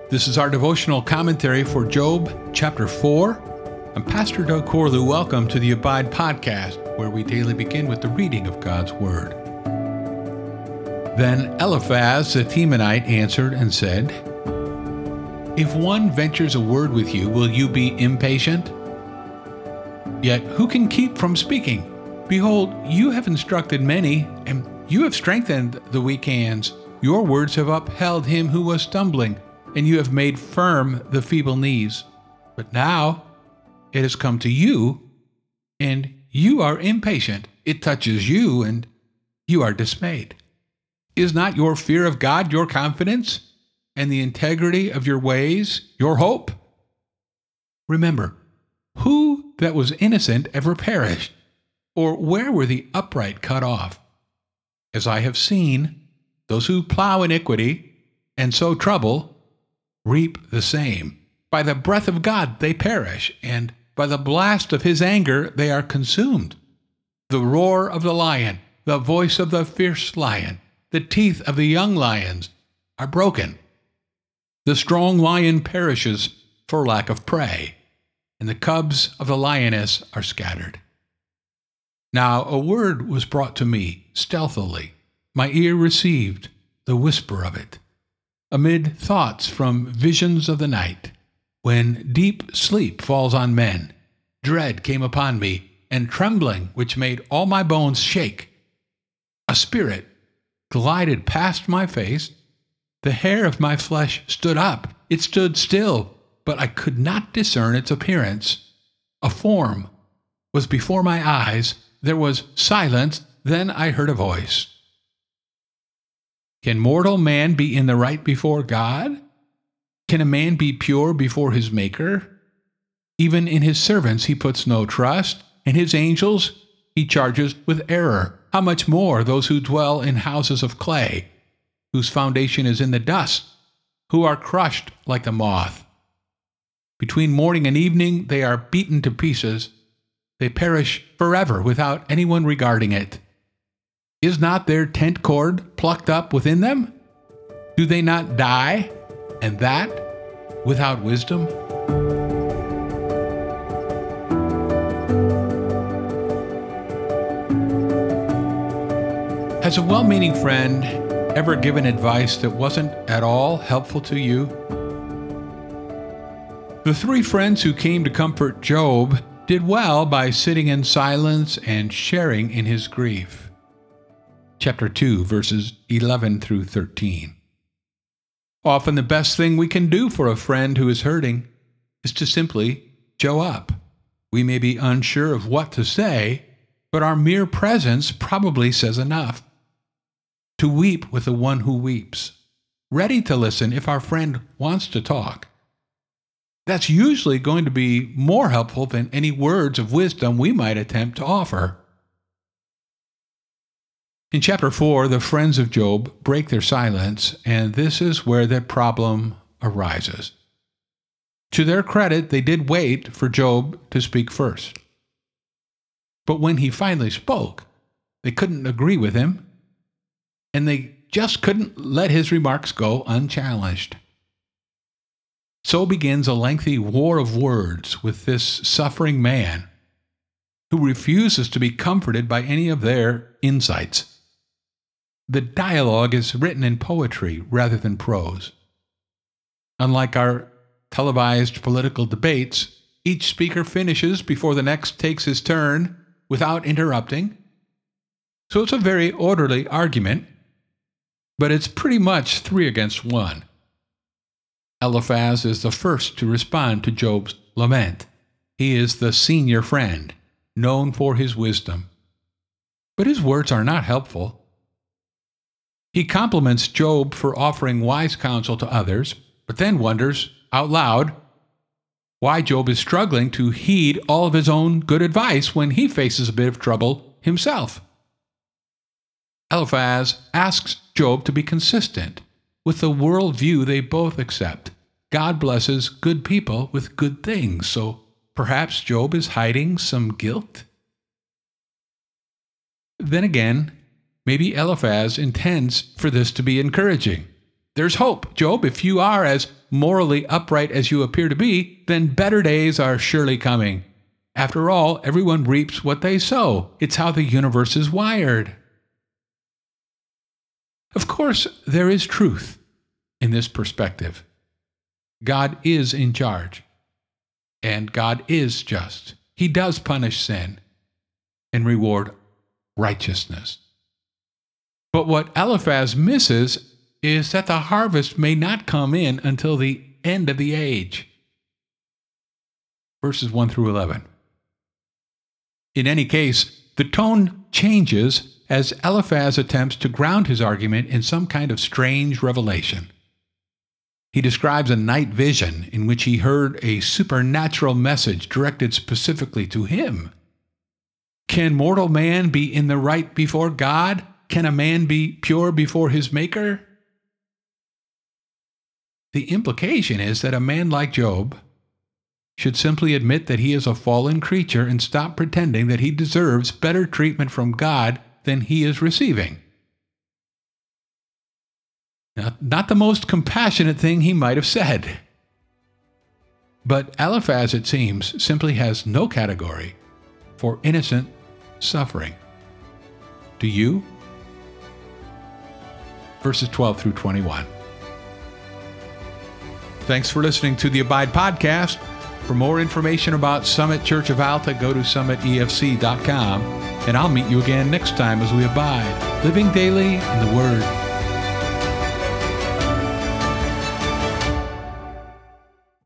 This is our devotional commentary for Job chapter 4. I'm Pastor Doug Corlew. Welcome to the Abide Podcast, where we daily begin with the reading of God's Word. Then Eliphaz the Temanite answered and said, If one ventures a word with you, will you be impatient? Yet who can keep from speaking? Behold, you have instructed many, and you have strengthened the weak hands. Your words have upheld him who was stumbling, and you have made firm the feeble knees. But now it has come to you, and you are impatient. It touches you, and you are dismayed. Is not your fear of God your confidence, and the integrity of your ways your hope? Remember, who that was innocent ever perished? Or where were the upright cut off? As I have seen, those who plow iniquity and sow trouble reap the same. By the breath of God they perish, and by the blast of his anger they are consumed. The roar of the lion, the voice of the fierce lion, the teeth of the young lions are broken. The strong lion perishes for lack of prey, and the cubs of the lioness are scattered. Now a word was brought to me stealthily. My ear received the whisper of it. Amid thoughts from visions of the night, when deep sleep falls on men, dread came upon me, and trembling which made all my bones shake. A spirit glided past my face. The hair of my flesh stood up. It stood still, but I could not discern its appearance. A form was before my eyes. There was silence. Then I heard a voice. Can mortal man be in the right before God? Can a man be pure before his Maker? Even in his servants he puts no trust, and his angels he charges with error. How much more those who dwell in houses of clay, whose foundation is in the dust, who are crushed like the moth. Between morning and evening they are beaten to pieces. They perish forever without anyone regarding it. Is not their tent cord plucked up within them? Do they not die, and that without wisdom? Has a well-meaning friend ever given advice that wasn't at all helpful to you? The three friends who came to comfort Job did well by sitting in silence and sharing in his grief. Chapter 2, verses 11 through 13. Often the best thing we can do for a friend who is hurting is to simply show up. We may be unsure of what to say, but our mere presence probably says enough. To weep with the one who weeps, ready to listen if our friend wants to talk. That's usually going to be more helpful than any words of wisdom we might attempt to offer. In chapter 4, the friends of Job break their silence, and this is where the problem arises. To their credit, they did wait for Job to speak first. But when he finally spoke, they couldn't agree with him, and they just couldn't let his remarks go unchallenged. So begins a lengthy war of words with this suffering man who refuses to be comforted by any of their insights. The dialogue is written in poetry rather than prose. Unlike our televised political debates, each speaker finishes before the next takes his turn without interrupting. So it's a very orderly argument, but it's pretty much 3 against 1. Eliphaz is the first to respond to Job's lament. He is the senior friend, known for his wisdom. But his words are not helpful. He compliments Job for offering wise counsel to others, but then wonders out loud why Job is struggling to heed all of his own good advice when he faces a bit of trouble himself. Eliphaz asks Job to be consistent with the worldview they both accept. God blesses good people with good things, so perhaps Job is hiding some guilt? Then again, maybe Eliphaz intends for this to be encouraging. There's hope, Job, if you are as morally upright as you appear to be, then better days are surely coming. After all, everyone reaps what they sow. It's how the universe is wired. Of course, there is truth in this perspective. God is in charge, and God is just. He does punish sin and reward righteousness. But what Eliphaz misses is that the harvest may not come in until the end of the age. Verses 1 through 11. In any case, the tone changes as Eliphaz attempts to ground his argument in some kind of strange revelation. He describes a night vision in which he heard a supernatural message directed specifically to him. Can mortal man be in the right before God? Can a man be pure before his Maker? The implication is that a man like Job should simply admit that he is a fallen creature and stop pretending that he deserves better treatment from God than he is receiving. Now, not the most compassionate thing he might have said. But Eliphaz, it seems, simply has no category for innocent suffering. Do you? Verses 12 through 21. Thanks for listening to the Abide Podcast. For more information about Summit Church of Alta, go to summitefc.com. And I'll meet you again next time as we abide, living daily in the Word.